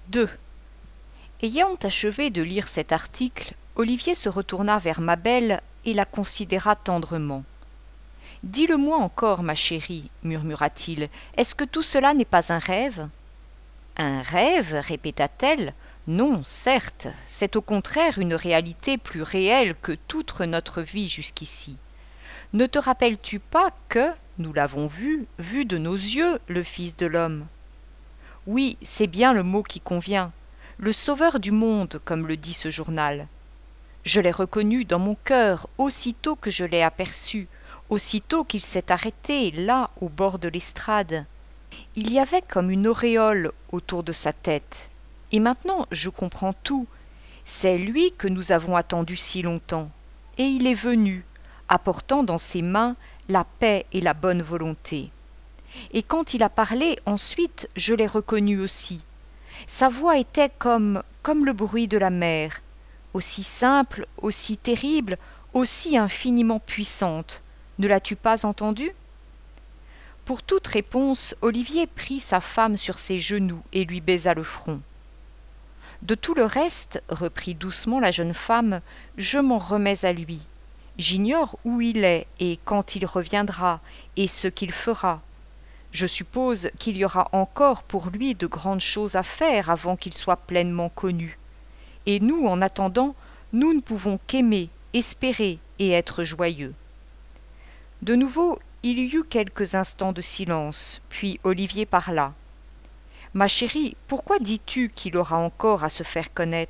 2. Ayant achevé de lire cet article, Olivier se retourna vers Mabel et la considéra tendrement. « Dis-le-moi encore, ma chérie, murmura-t-il, est-ce que tout cela n'est pas un rêve ?»« Un rêve ?» répéta-t-elle. « Non, certes, c'est au contraire une réalité plus réelle que toute notre vie jusqu'ici. Ne te rappelles-tu pas que, nous l'avons vu de nos yeux, le Fils de l'homme ? Oui, c'est bien le mot qui convient. Le sauveur du monde, comme le dit ce journal. Je l'ai reconnu dans mon cœur aussitôt que je l'ai aperçu, aussitôt qu'il s'est arrêté, là, au bord de l'estrade. Il y avait comme une auréole autour de sa tête. Et maintenant, je comprends tout. C'est lui que nous avons attendu si longtemps. Et il est venu, apportant dans ses mains la paix et la bonne volonté. Et quand il a parlé, ensuite, je l'ai reconnu aussi. Sa voix était comme le bruit de la mer, aussi simple, aussi terrible, aussi infiniment puissante. Ne l'as-tu pas entendue ? Pour toute réponse, Olivier prit sa femme sur ses genoux et lui baisa le front. De tout le reste, reprit doucement la jeune femme, je m'en remets à lui. J'ignore où il est et quand il reviendra et ce qu'il fera. Je suppose qu'il y aura encore pour lui de grandes choses à faire avant qu'il soit pleinement connu. Et nous, en attendant, nous ne pouvons qu'aimer, espérer et être joyeux. De nouveau, il y eut quelques instants de silence, puis Olivier parla. « Ma chérie, pourquoi dis-tu qu'il aura encore à se faire connaître ?»«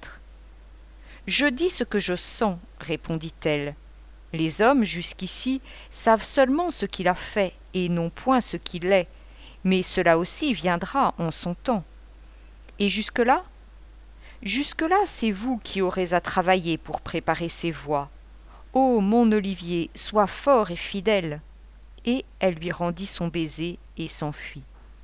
Je dis ce que je sens, » répondit-elle. « Les hommes, jusqu'ici, savent seulement ce qu'il a fait, et non point ce qu'il est, mais cela aussi viendra en son temps. Et jusque-là ? Jusque-là, c'est vous qui aurez à travailler pour préparer ces voies. Ô mon Olivier, sois fort et fidèle !» Et elle lui rendit son baiser et s'enfuit.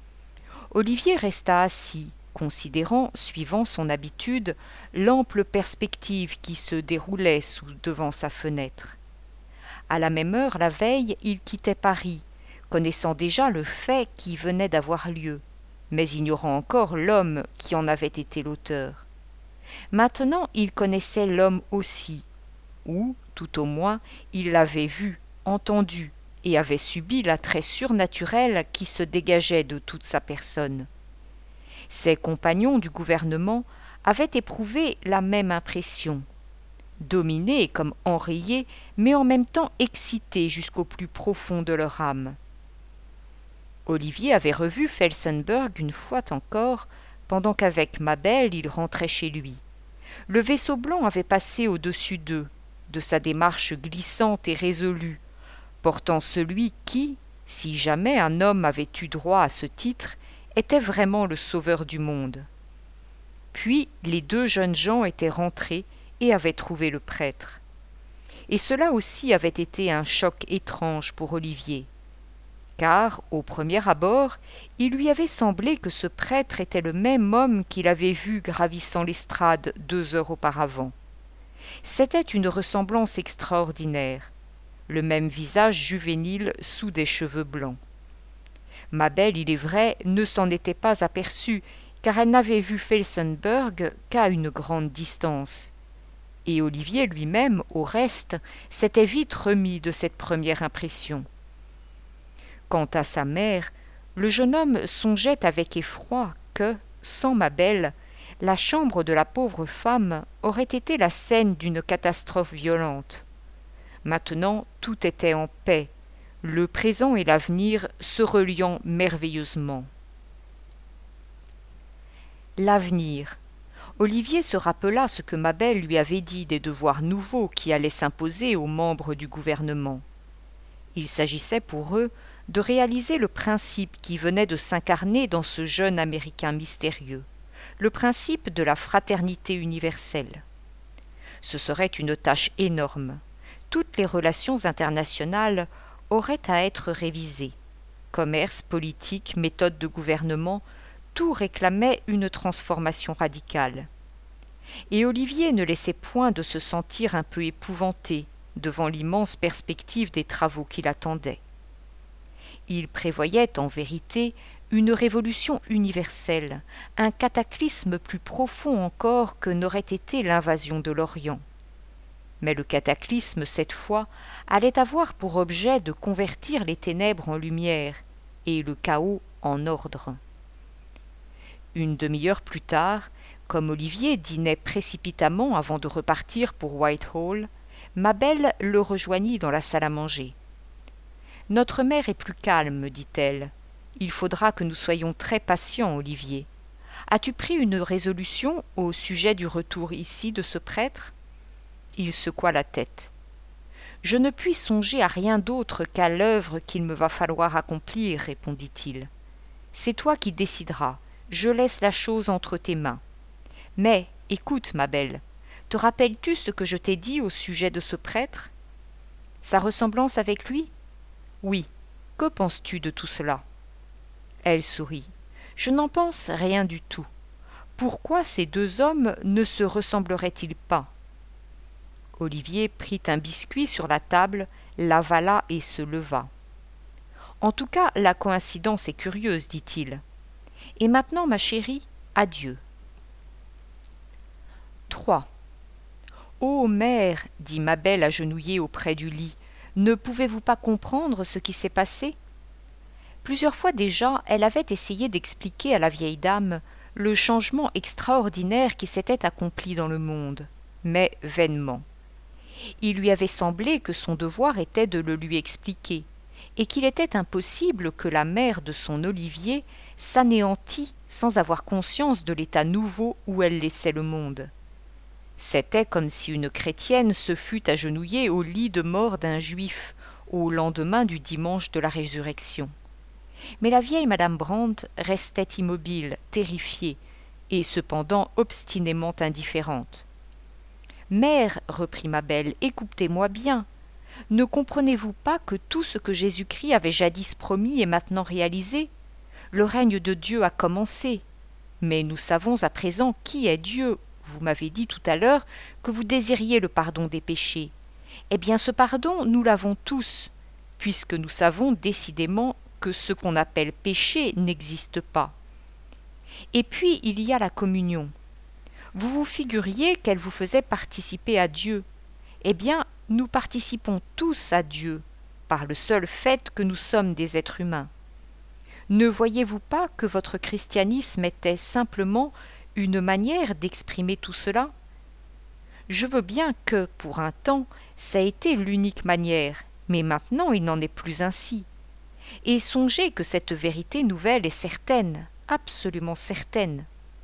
Olivier resta assis, considérant, suivant son habitude, l'ample perspective qui se déroulait devant sa fenêtre. À la même heure, la veille, il quittait Paris, connaissant déjà le fait qui venait d'avoir lieu, mais ignorant encore l'homme qui en avait été l'auteur. Maintenant, il connaissait l'homme aussi, ou, tout au moins, il l'avait vu, entendu, et avait subi l'attrait surnaturel qui se dégageait de toute sa personne. Ses compagnons du gouvernement avaient éprouvé la même impression. Dominés comme enrayés, mais en même temps excités jusqu'au plus profond de leur âme. Olivier avait revu Felsenburgh une fois encore, pendant qu'avec Mabel il rentrait chez lui. Le vaisseau blanc avait passé au-dessus d'eux, de sa démarche glissante et résolue, portant celui qui, si jamais un homme avait eu droit à ce titre, était vraiment le sauveur du monde. Puis les deux jeunes gens étaient rentrés et avaient trouvé le prêtre. Et cela aussi avait été un choc étrange pour Olivier, car, au premier abord, il lui avait semblé que ce prêtre était le même homme qu'il avait vu gravissant l'estrade 2 heures auparavant. C'était une ressemblance extraordinaire, le même visage juvénile sous des cheveux blancs. Mabel, il est vrai, ne s'en était pas aperçue, car elle n'avait vu Felsenburgh qu'à une grande distance. Et Olivier lui-même, au reste, s'était vite remis de cette première impression. Quant à sa mère, le jeune homme songeait avec effroi que, sans Mabel, la chambre de la pauvre femme aurait été la scène d'une catastrophe violente. Maintenant, tout était en paix, le présent et l'avenir se reliant merveilleusement. L'avenir. Olivier se rappela ce que Mabel lui avait dit des devoirs nouveaux qui allaient s'imposer aux membres du gouvernement. Il s'agissait pour eux de réaliser le principe qui venait de s'incarner dans ce jeune Américain mystérieux, le principe de la fraternité universelle. Ce serait une tâche énorme. Toutes les relations internationales auraient à être révisées. Commerce, politique, méthode de gouvernement, tout réclamait une transformation radicale. Et Olivier ne laissait point de se sentir un peu épouvanté devant l'immense perspective des travaux qui l'attendaient. Il prévoyait en vérité une révolution universelle, un cataclysme plus profond encore que n'aurait été l'invasion de l'Orient. Mais le cataclysme, cette fois, allait avoir pour objet de convertir les ténèbres en lumière et le chaos en ordre. Une demi-heure plus tard, comme Olivier dînait précipitamment avant de repartir pour Whitehall, Mabel le rejoignit dans la salle à manger. « Notre mère est plus calme, me dit-elle. Il faudra que nous soyons très patients, Olivier. As-tu pris une résolution au sujet du retour ici de ce prêtre ?» Il secoua la tête. « Je ne puis songer à rien d'autre qu'à l'œuvre qu'il me va falloir accomplir, répondit-il. C'est toi qui décideras. Je laisse la chose entre tes mains. Mais, écoute, ma belle, te rappelles-tu ce que je t'ai dit au sujet de ce prêtre ? Sa ressemblance avec lui ? Oui. Que penses-tu de tout cela ? Elle sourit. Je n'en pense rien du tout. Pourquoi ces deux hommes ne se ressembleraient-ils pas ? Olivier prit un biscuit sur la table, l'avala et se leva. En tout cas, la coïncidence est curieuse, dit-il. Et maintenant, ma chérie, adieu. 3. Ô mère, dit Mabel agenouillée auprès du lit, ne pouvez-vous pas comprendre ce qui s'est passé ? Plusieurs fois déjà, elle avait essayé d'expliquer à la vieille dame le changement extraordinaire qui s'était accompli dans le monde, mais vainement. Il lui avait semblé que son devoir était de le lui expliquer, et qu'il était impossible que la mère de son Olivier s'anéantît sans avoir conscience de l'état nouveau où elle laissait le monde. C'était comme si une chrétienne se fût agenouillée au lit de mort d'un juif au lendemain du dimanche de la résurrection. Mais la vieille madame Brandt restait immobile, terrifiée, et cependant obstinément indifférente. « Mère, reprit Mabel, écoutez-moi bien. Ne comprenez-vous pas que tout ce que Jésus-Christ avait jadis promis est maintenant réalisé ? Le règne de Dieu a commencé. Mais nous savons à présent qui est Dieu. Vous m'avez dit tout à l'heure que vous désiriez le pardon des péchés. Eh bien, ce pardon, nous l'avons tous, puisque nous savons décidément que ce qu'on appelle péché n'existe pas. Et puis, il y a la communion. Vous vous figuriez qu'elle vous faisait participer à Dieu. Eh bien, nous participons tous à Dieu, par le seul fait que nous sommes des êtres humains. Ne voyez-vous pas que votre christianisme était simplement une manière d'exprimer tout cela ? Je veux bien que, pour un temps, ça a été l'unique manière, mais maintenant il n'en est plus ainsi. Et songez que cette vérité nouvelle est certaine, absolument certaine.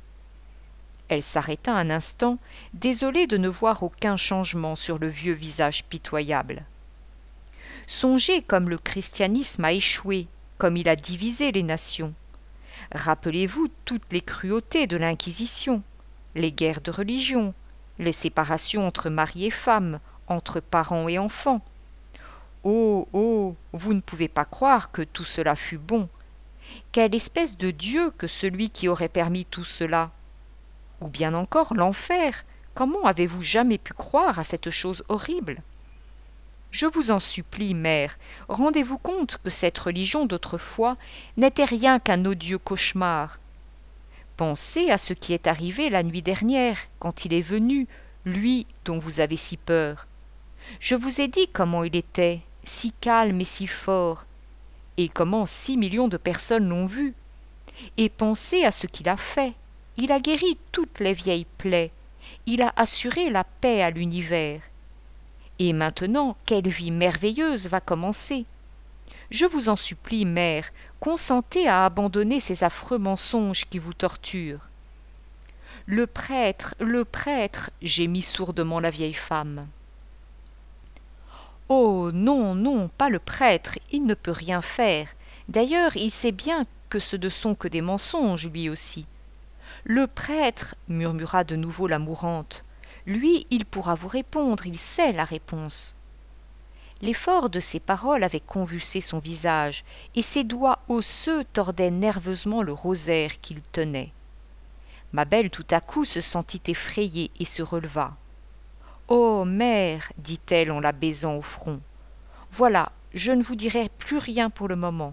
Elle s'arrêta un instant, désolée de ne voir aucun changement sur le vieux visage pitoyable. Songez comme le christianisme a échoué, comme il a divisé les nations. Rappelez-vous toutes les cruautés de l'Inquisition, les guerres de religion, les séparations entre mari et femme, entre parents et enfants. Oh, oh, vous ne pouvez pas croire que tout cela fut bon. Quelle espèce de Dieu que celui qui aurait permis tout cela ? Ou bien encore l'enfer. Comment avez-vous jamais pu croire à cette chose horrible ? Je vous en supplie, mère, rendez-vous compte que cette religion d'autrefois n'était rien qu'un odieux cauchemar. Pensez à ce qui est arrivé la nuit dernière, quand il est venu, lui dont vous avez si peur. Je vous ai dit comment il était, si calme et si fort, et comment 6 millions de personnes l'ont vu. Et pensez à ce qu'il a fait. Il a guéri toutes les vieilles plaies. Il a assuré la paix à l'univers. Et maintenant, quelle vie merveilleuse va commencer. Je vous en supplie, mère, consentez à abandonner ces affreux mensonges qui vous torturent. Le prêtre, gémit sourdement la vieille femme. Oh non, non, pas le prêtre, il ne peut rien faire. D'ailleurs, il sait bien que ce ne sont que des mensonges, lui aussi. Le prêtre, murmura de nouveau la mourante, lui, il pourra vous répondre, il sait la réponse. L'effort de ces paroles avait convulsé son visage, et ses doigts osseux tordaient nerveusement le rosaire qu'il tenait. Mabel tout à coup se sentit effrayée et se releva. « Oh, mère, dit-elle en la baisant au front, voilà, je ne vous dirai plus rien pour le moment,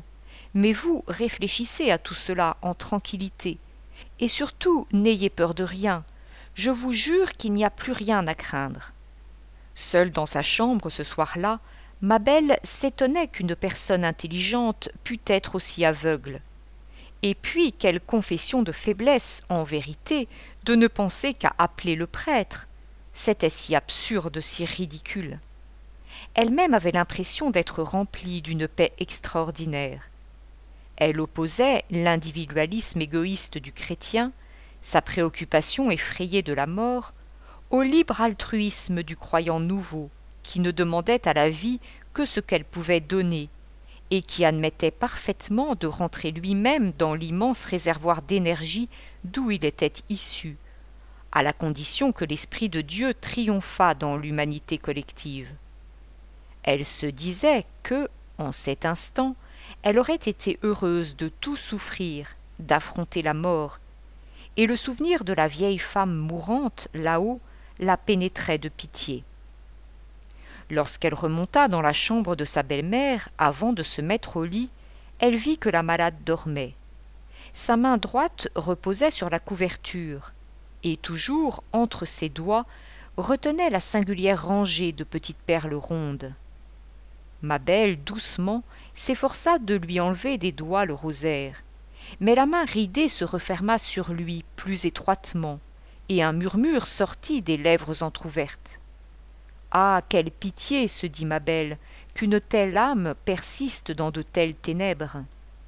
Mais vous réfléchissez à tout cela en tranquillité, et surtout n'ayez peur de rien. Je vous jure qu'il n'y a plus rien à craindre. » Seule dans sa chambre ce soir-là, Mabel s'étonnait qu'une personne intelligente pût être aussi aveugle. Et puis quelle confession de faiblesse, en vérité, de ne penser qu'à appeler le prêtre. C'était si absurde, si ridicule. Elle-même avait l'impression d'être remplie d'une paix extraordinaire. Elle opposait l'individualisme égoïste du chrétien, sa préoccupation effrayée de la mort, au libre altruisme du croyant nouveau, qui ne demandait à la vie que ce qu'elle pouvait donner, et qui admettait parfaitement de rentrer lui-même dans l'immense réservoir d'énergie d'où il était issu, à la condition que l'Esprit de Dieu triomphât dans l'humanité collective. Elle se disait que, en cet instant, elle aurait été heureuse de tout souffrir, d'affronter la mort, et le souvenir de la vieille femme mourante là-haut la pénétrait de pitié. Lorsqu'elle remonta dans la chambre de sa belle-mère avant de se mettre au lit, elle vit que la malade dormait. Sa main droite reposait sur la couverture, et toujours, entre ses doigts, retenait la singulière rangée de petites perles rondes. Mabel, doucement, s'efforça de lui enlever des doigts le rosaire, mais la main ridée se referma sur lui plus étroitement, et un murmure sortit des lèvres entr'ouvertes. « Ah, quelle pitié, se dit Mabel, qu'une telle âme persiste dans de telles ténèbres !»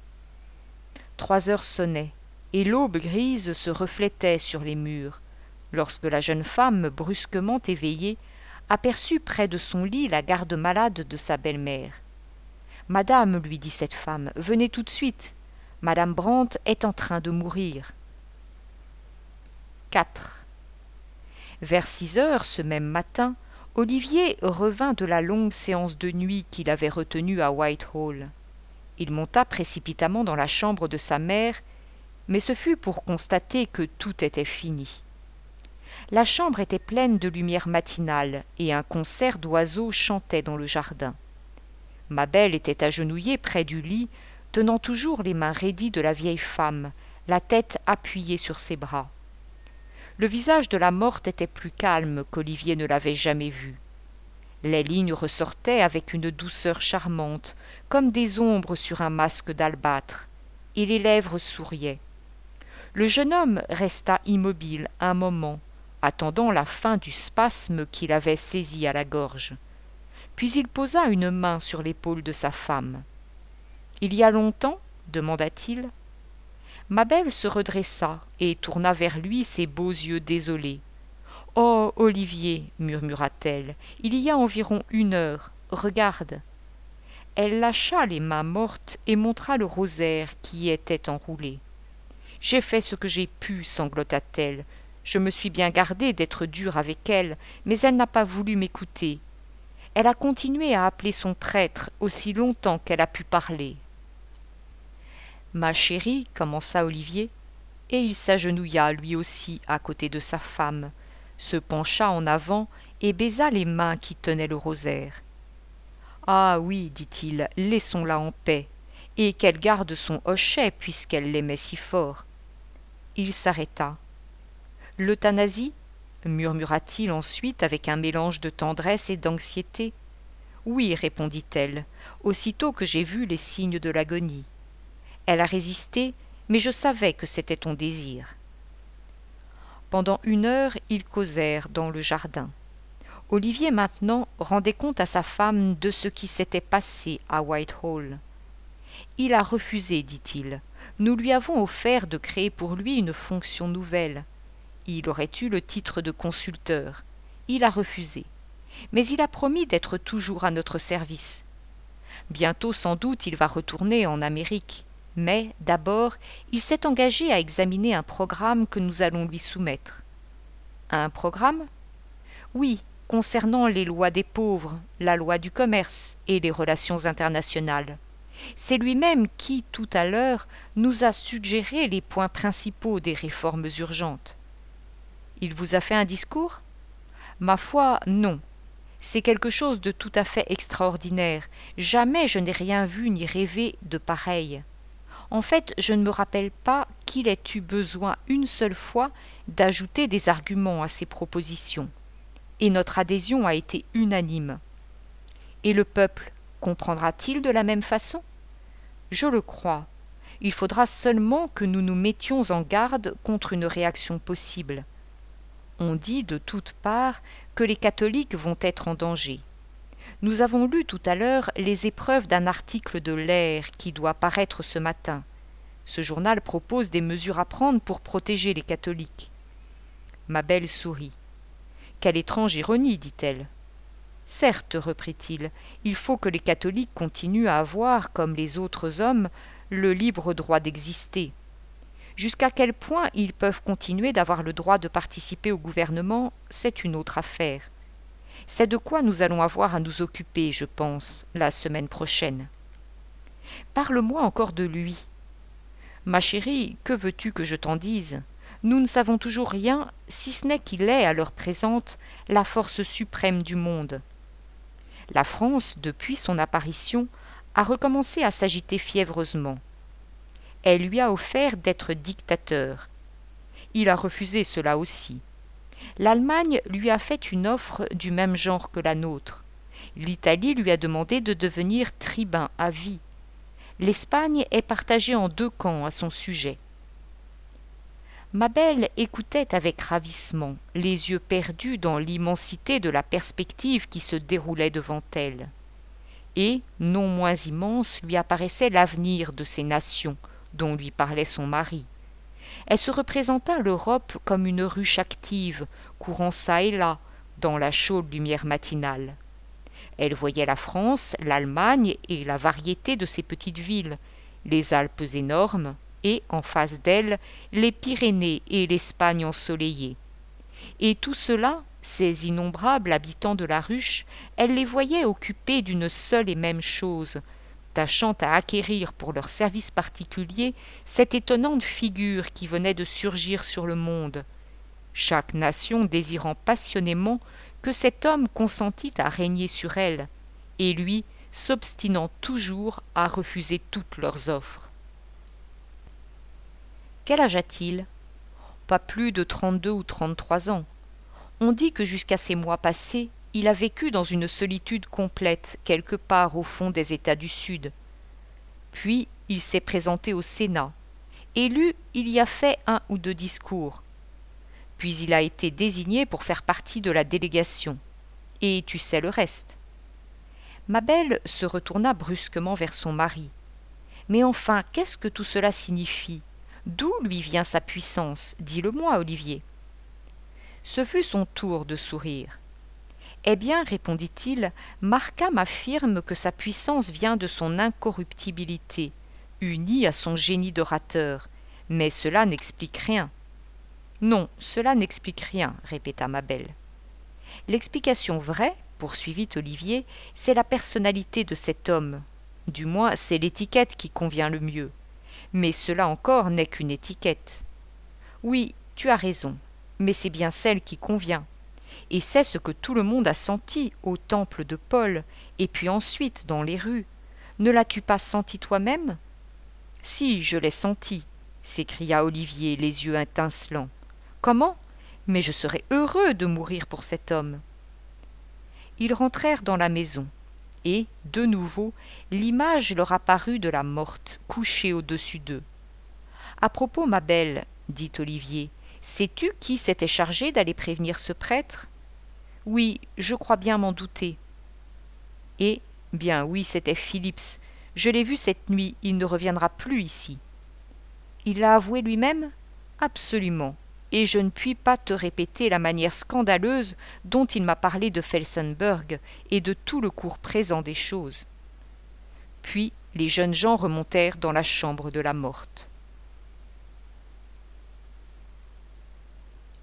3 heures sonnaient, et l'aube grise se reflétait sur les murs, lorsque la jeune femme, brusquement éveillée, aperçut près de son lit la garde-malade de sa belle-mère. « Madame, lui dit cette femme, venez tout de suite. Madame Brandt est en train de mourir. » 4. Vers 6 heures ce même matin, Olivier revint de la longue séance de nuit qu'il avait retenue à Whitehall. Il monta précipitamment dans la chambre de sa mère, mais ce fut pour constater que tout était fini. La chambre était pleine de lumière matinale et un concert d'oiseaux chantait dans le jardin. Mabel était agenouillée près du lit, tenant toujours les mains raidies de la vieille femme, la tête appuyée sur ses bras. Le visage de la morte était plus calme qu'Olivier ne l'avait jamais vu. Les lignes ressortaient avec une douceur charmante, comme des ombres sur un masque d'albâtre, et les lèvres souriaient. Le jeune homme resta immobile un moment, attendant la fin du spasme qui l'avait saisi à la gorge. Puis il posa une main sur l'épaule de sa femme. « Il y a longtemps ?» demanda-t-il. Mabel se redressa et tourna vers lui ses beaux yeux désolés. « Oh, Olivier, murmura-t-elle, il y a environ 1 heure. Regarde. » Elle lâcha les mains mortes et montra le rosaire qui y était enroulé. « J'ai fait ce que j'ai pu, sanglota-t-elle. Je me suis bien gardée d'être dure avec elle, mais elle n'a pas voulu m'écouter. Elle a continué à appeler son prêtre aussi longtemps qu'elle a pu parler. »« Ma chérie, commença Olivier, et il s'agenouilla lui aussi à côté de sa femme, se pencha en avant et baisa les mains qui tenaient le rosaire. « Ah oui, dit-il, laissons-la en paix, et qu'elle garde son hochet puisqu'elle l'aimait si fort. » Il s'arrêta. « L'euthanasie » murmura-t-il ensuite avec un mélange de tendresse et d'anxiété. « Oui, répondit-elle, aussitôt que j'ai vu les signes de l'agonie. Elle a résisté, mais je savais que c'était ton désir. » Pendant 1 heure, ils causèrent dans le jardin. Olivier maintenant rendait compte à sa femme de ce qui s'était passé à Whitehall. « Il a refusé, dit-il. Nous lui avons offert de créer pour lui une fonction nouvelle. Il aurait eu le titre de consulteur. Il a refusé. Mais il a promis d'être toujours à notre service. Bientôt, sans doute, il va retourner en Amérique. Mais, d'abord, il s'est engagé à examiner un programme que nous allons lui soumettre. » « Un programme ? » ?»« Oui, concernant les lois des pauvres, la loi du commerce et les relations internationales. C'est lui-même qui, tout à l'heure, nous a suggéré les points principaux des réformes urgentes. » « Il vous a fait un discours ? » ?»« Ma foi, non. C'est quelque chose de tout à fait extraordinaire. Jamais je n'ai rien vu ni rêvé de pareil. En fait, je ne me rappelle pas qu'il ait eu besoin une seule fois d'ajouter des arguments à ses propositions, et notre adhésion a été unanime. Et le peuple comprendra-t-il de la même façon? Je le crois. Il faudra seulement que nous nous mettions en garde contre une réaction possible. On dit de toutes parts que les catholiques vont être en danger. Nous avons lu tout à l'heure les épreuves d'un article de l'Air qui doit paraître ce matin. Ce journal propose des mesures à prendre pour protéger les catholiques. Ma belle sourit. Quelle étrange ironie, dit-elle. Certes, reprit-il, il faut que les catholiques continuent à avoir, comme les autres hommes, le libre droit d'exister. Jusqu'à quel point ils peuvent continuer d'avoir le droit de participer au gouvernement, c'est une autre affaire. C'est de quoi nous allons avoir à nous occuper, je pense, la semaine prochaine. Parle-moi encore de lui. Ma chérie, que veux-tu que je t'en dise? Nous ne savons toujours rien, si ce n'est qu'il est, à l'heure présente, la force suprême du monde. La France, depuis son apparition, a recommencé à s'agiter fiévreusement. Elle lui a offert d'être dictateur. Il a refusé cela aussi. L'Allemagne lui a fait une offre du même genre que la nôtre. L'Italie lui a demandé de devenir tribun à vie. L'Espagne est partagée en deux camps à son sujet. Ma belle écoutait avec ravissement, les yeux perdus dans l'immensité de la perspective qui se déroulait devant elle. Et, non moins immense, lui apparaissait l'avenir de ces nations dont lui parlait son mari. Elle se représenta l'Europe comme une ruche active, courant çà et là, dans la chaude lumière matinale. Elle voyait la France, l'Allemagne et la variété de ses petites villes, les Alpes énormes, et, en face d'elle, les Pyrénées et l'Espagne ensoleillée. Et tout cela, ces innombrables habitants de la ruche, elle les voyait occupés d'une seule et même chose, tâchant à acquérir pour leur service particulier cette étonnante figure qui venait de surgir sur le monde, chaque nation désirant passionnément que cet homme consentît à régner sur elle, et lui s'obstinant toujours à refuser toutes leurs offres. Quel âge a-t-il? Pas plus de 32 ou 33 ans. On dit que jusqu'à ces mois passés, il a vécu dans une solitude complète quelque part au fond des États du Sud. Puis il s'est présenté au Sénat. Élu, il y a fait 1 ou 2 discours. Puis il a été désigné pour faire partie de la délégation. Et tu sais le reste. Ma belle se retourna brusquement vers son mari. Mais enfin, qu'est-ce que tout cela signifie? D'où lui vient sa puissance? Dis-le-moi, Olivier. Ce fut son tour de sourire. Eh bien, répondit-il, Markham affirme que sa puissance vient de son incorruptibilité, unie à son génie d'orateur, mais cela n'explique rien. Non, cela n'explique rien, répéta ma belle. L'explication vraie, poursuivit Olivier, c'est la personnalité de cet homme. Du moins, c'est l'étiquette qui convient le mieux. Mais cela encore n'est qu'une étiquette. Oui, tu as raison, mais c'est bien celle qui convient. Et c'est ce que tout le monde a senti au temple de Paul, et puis ensuite dans les rues. Ne l'as-tu pas senti toi-même? Si, je l'ai senti, s'écria Olivier, les yeux étincelants. Comment? Mais je serais heureux de mourir pour cet homme. Ils rentrèrent dans la maison. Et, de nouveau, l'image leur apparut de la morte, couchée au-dessus d'eux. « À propos, ma belle, dit Olivier, sais-tu qui s'était chargé d'aller prévenir ce prêtre? »« Oui, je crois bien m'en douter. »« Et, bien oui, c'était Phillips. Je l'ai vu cette nuit, il ne reviendra plus ici. »« Il l'a avoué lui-même? » ?»« Absolument. Et je ne puis pas te répéter la manière scandaleuse dont il m'a parlé de Felsenburgh et de tout le cours présent des choses. Puis les jeunes gens remontèrent dans la chambre de la morte.